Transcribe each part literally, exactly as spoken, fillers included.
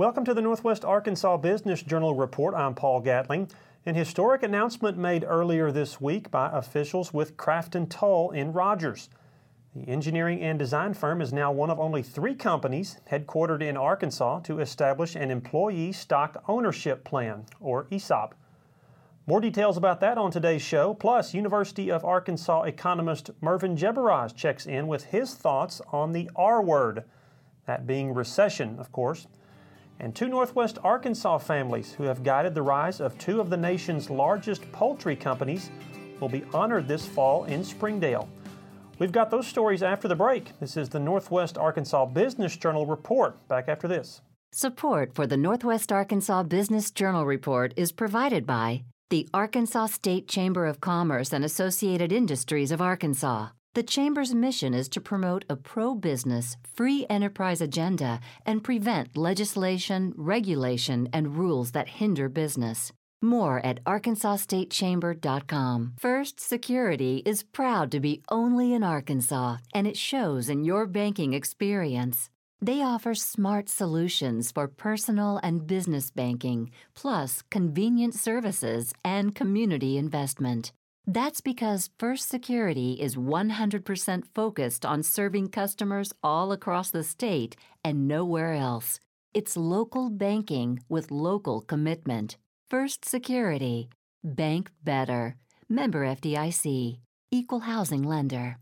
Welcome to the Northwest Arkansas Business Journal Report. I'm Paul Gatling. An historic announcement made earlier this week by officials with Crafton Toll in Rogers. The engineering and design firm is now one of only three companies headquartered in Arkansas to establish an employee stock ownership plan, or E S O P. More details about that on today's show. Plus, University of Arkansas economist Mervin Jebaraj checks in with his thoughts on the R word, that being recession, of course. And two Northwest Arkansas families who have guided the rise of two of the nation's largest poultry companies will be honored this fall in Springdale. We've got those stories after the break. This is the Northwest Arkansas Business Journal Report. Back after this. Support for the Northwest Arkansas Business Journal Report is provided by the Arkansas State Chamber of Commerce and Associated Industries of Arkansas. The Chamber's mission is to promote a pro-business, free enterprise agenda and prevent legislation, regulation, and rules that hinder business. More at arkansas state chamber dot com. First Security is proud to be only in Arkansas, and it shows in your banking experience. They offer smart solutions for personal and business banking, plus convenient services and community investment. That's because First Security is one hundred percent focused on serving customers all across the state and nowhere else. It's local banking with local commitment. First Security. Bank better. Member F D I C. Equal housing lender.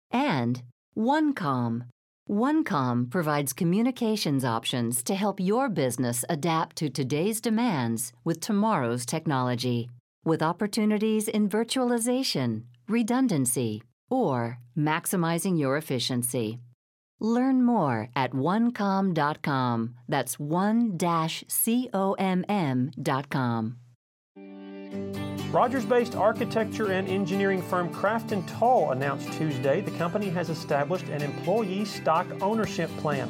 And OneComm. OneComm provides communications options to help your business adapt to today's demands with tomorrow's technology, with opportunities in virtualization, redundancy, or maximizing your efficiency. Learn more at one comm dot com. That's one dash C O M M dot com. Rogers-based architecture and engineering firm Crafton Toll announced Tuesday the company has established an employee stock ownership plan.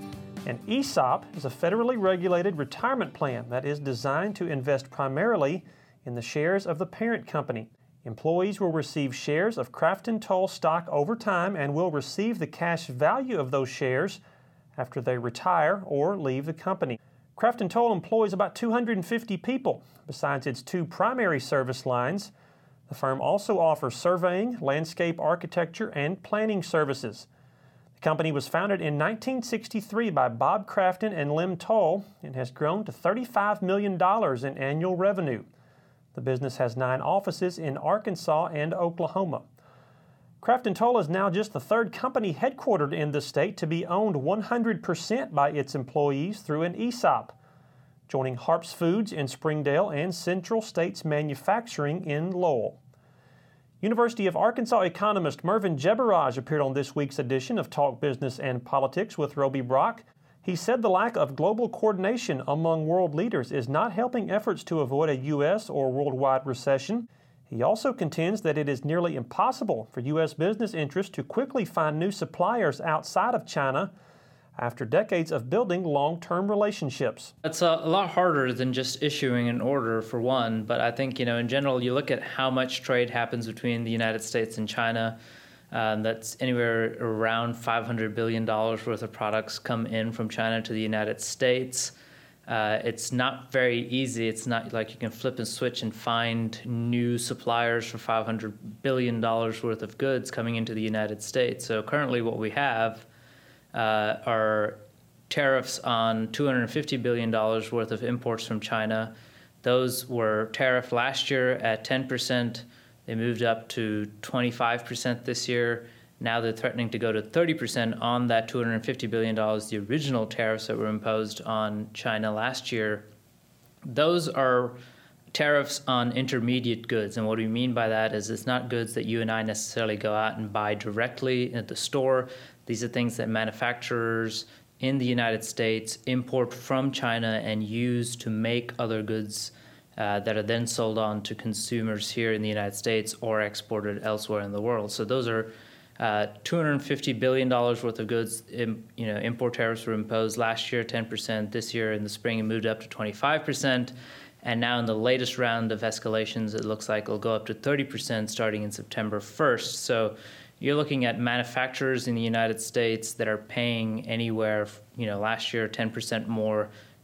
An E S O P is a federally regulated retirement plan that is designed to invest primarily in the shares of the parent company. Employees will receive shares of Crafton Toll stock over time and will receive the cash value of those shares after they retire or leave the company. Crafton Toll employs about two hundred fifty people. Besides its two primary service lines, the firm also offers surveying, landscape architecture, and planning services. The company was founded in nineteen sixty-three by Bob Crafton and Lem Toll and has grown to thirty-five million dollars in annual revenue. The business has nine offices in Arkansas and Oklahoma. Crafton Toll is now just the third company headquartered in the state to be owned one hundred percent by its employees through an E S O P, joining Harps Foods in Springdale and Central States Manufacturing in Lowell. University of Arkansas economist Mervin Jebaraj appeared on this week's edition of Talk Business and Politics with Roby Brock. He said the lack of global coordination among world leaders is not helping efforts to avoid a U S or worldwide recession. He also contends that it is nearly impossible for U S business interests to quickly find new suppliers outside of China after decades of building long-term relationships. It's a lot harder than just issuing an order, for one, but I think, you know, in general, you look at how much trade happens between the United States and China. Um, that's anywhere around five hundred billion dollars worth of products come in from China to the United States. Uh, it's not very easy. It's not like you can flip and switch and find new suppliers for five hundred billion dollars worth of goods coming into the United States. So currently what we have uh, are tariffs on two hundred fifty billion dollars worth of imports from China. Those were tariffed last year at ten percent. They moved up to twenty-five percent this year. Now they're threatening to go to thirty percent on that two hundred fifty billion dollars, the original tariffs that were imposed on China last year. Those are tariffs on intermediate goods. And what we mean by that is it's not goods that you and I necessarily go out and buy directly at the store. These are things that manufacturers in the United States import from China and use to make other goods Uh, that are then sold on to consumers here in the United States or exported elsewhere in the world. So those are uh, two hundred fifty billion dollars worth of goods. In, you know, import tariffs were imposed last year, ten percent. This year in the spring, it moved up to twenty-five percent. And now in the latest round of escalations, it looks like it'll go up to thirty percent starting in September first. So you're looking at manufacturers in the United States that are paying anywhere, you know, last year ten percent more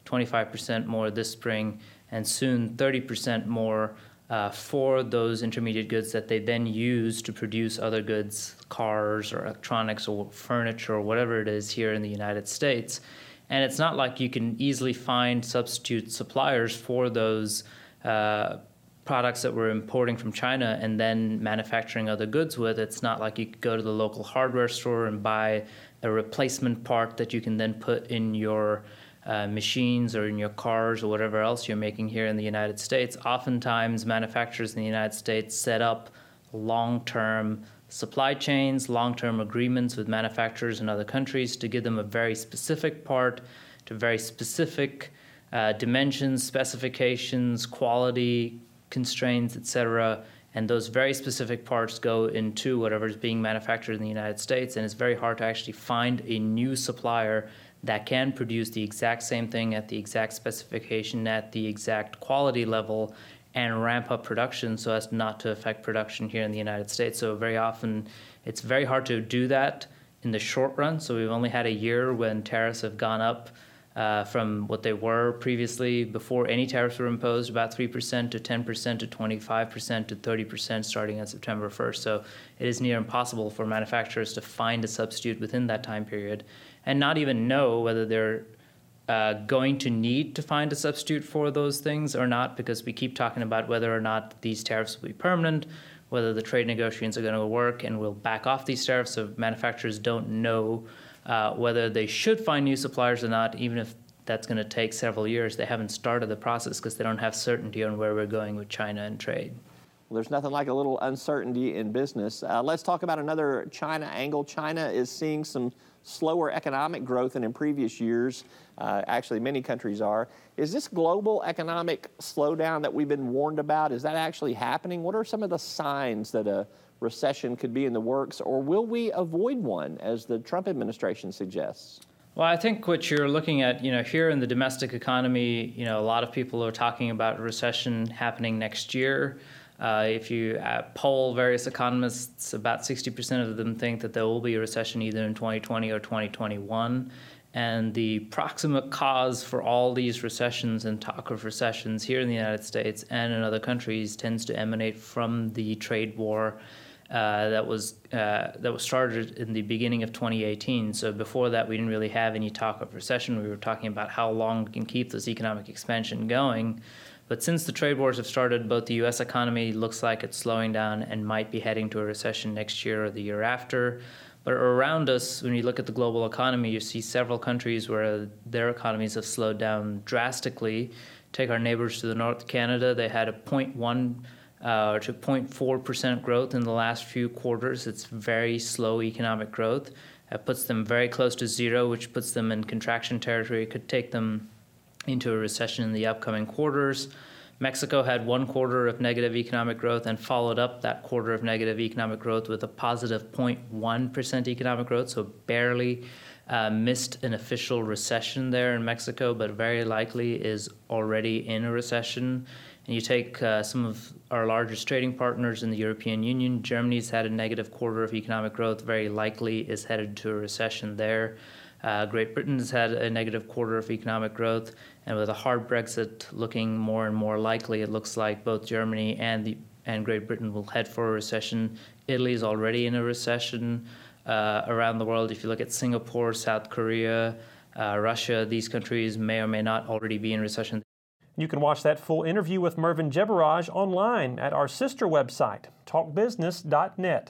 twenty-five percent more this spring, and soon thirty percent more uh, for those intermediate goods that they then use to produce other goods, cars or electronics or furniture or whatever it is here in the United States. And it's not like you can easily find substitute suppliers for those uh, products that we're importing from China and then manufacturing other goods with. It's not like you could go to the local hardware store and buy a replacement part that you can then put in your uh, machines or in your cars or whatever else you're making here in the United States. Oftentimes, manufacturers in the United States set up long-term supply chains, long-term agreements with manufacturers in other countries to give them a very specific part, to very specific uh, dimensions, specifications, quality constraints, et cetera. And those very specific parts go into whatever is being manufactured in the United States, and it's very hard to actually find a new supplier that can produce the exact same thing at the exact specification, at the exact quality level, and ramp up production so as not to affect production here in the United States. So very often, it's very hard to do that in the short run. So we've only had a year when tariffs have gone up uh, from what they were previously before any tariffs were imposed, about three percent to ten percent to twenty-five percent to thirty percent starting on September first. So it is near impossible for manufacturers to find a substitute within that time period and not even know whether they're Uh, going to need to find a substitute for those things or not, because we keep talking about whether or not these tariffs will be permanent, whether the trade negotiations are going to work and we'll back off these tariffs. So manufacturers don't know uh, whether they should find new suppliers or not, even if that's going to take several years. They haven't started the process because they don't have certainty on where we're going with China and trade. Well, there's nothing like a little uncertainty in business. Uh, let's talk about another China angle. China is seeing some slower economic growth than in previous years. Uh, actually, many countries are. Is this global economic slowdown that we've been warned about, is that actually happening? What are some of the signs that a recession could be in the works, or will we avoid one, as the Trump administration suggests? Well, I think what you're looking at, you know, here in the domestic economy, you know, a lot of people are talking about a recession happening next year. Uh, if you uh, poll various economists, about sixty percent of them think that there will be a recession either in twenty twenty or twenty twenty-one. And the proximate cause for all these recessions and talk of recessions here in the United States and in other countries tends to emanate from the trade war uh, that was uh, that was started in the beginning of twenty eighteen. So before that, we didn't really have any talk of recession. We were talking about how long we can keep this economic expansion going. But since the trade wars have started, both the U S economy looks like it's slowing down and might be heading to a recession next year or the year after. But around us, when you look at the global economy, you see several countries where their economies have slowed down drastically. Take our neighbors to the north, Canada. They had a zero point one uh, to zero point four percent growth in the last few quarters. It's very slow economic growth. That puts them very close to zero, which puts them in contraction territory. It could take them into a recession in the upcoming quarters. Mexico had one quarter of negative economic growth and followed up that quarter of negative economic growth with a positive zero point one percent economic growth, so barely uh, missed an official recession there in Mexico, but very likely is already in a recession. And you take uh, some of our largest trading partners in the European Union. Germany's had a negative quarter of economic growth, very likely is headed to a recession there. Uh, Great Britain's had a negative quarter of economic growth, and with a hard Brexit looking more and more likely, it looks like both Germany and the and Great Britain will head for a recession. Italy is already in a recession. Uh, around the world, if you look at Singapore, South Korea, uh, Russia, these countries may or may not already be in recession. You can watch that full interview with Mervyn Jebaraj online at our sister website, talk business dot net.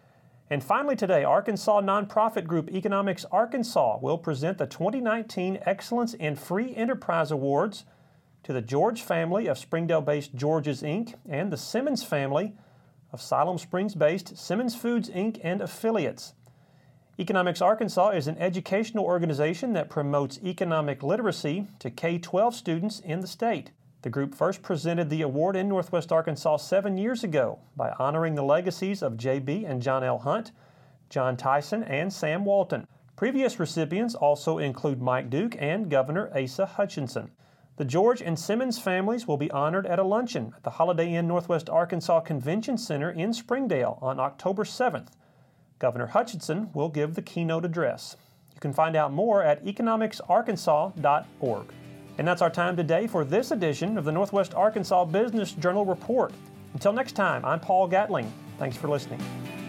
And finally today, Arkansas nonprofit group Economics Arkansas will present the twenty nineteen Excellence in Free Enterprise Awards to the George family of Springdale-based George's Incorporated and the Simmons family of Siloam Springs-based Simmons Foods Incorporated and affiliates. Economics Arkansas is an educational organization that promotes economic literacy to K twelve students in the state. The group first presented the award in Northwest Arkansas seven years ago by honoring the legacies of J B and John L. Hunt, John Tyson, and Sam Walton. Previous recipients also include Mike Duke and Governor Asa Hutchinson. The George and Simmons families will be honored at a luncheon at the Holiday Inn Northwest Arkansas Convention Center in Springdale on October seventh. Governor Hutchinson will give the keynote address. You can find out more at economics arkansas dot org. And that's our time today for this edition of the Northwest Arkansas Business Journal Report. Until next time, I'm Paul Gatling. Thanks for listening.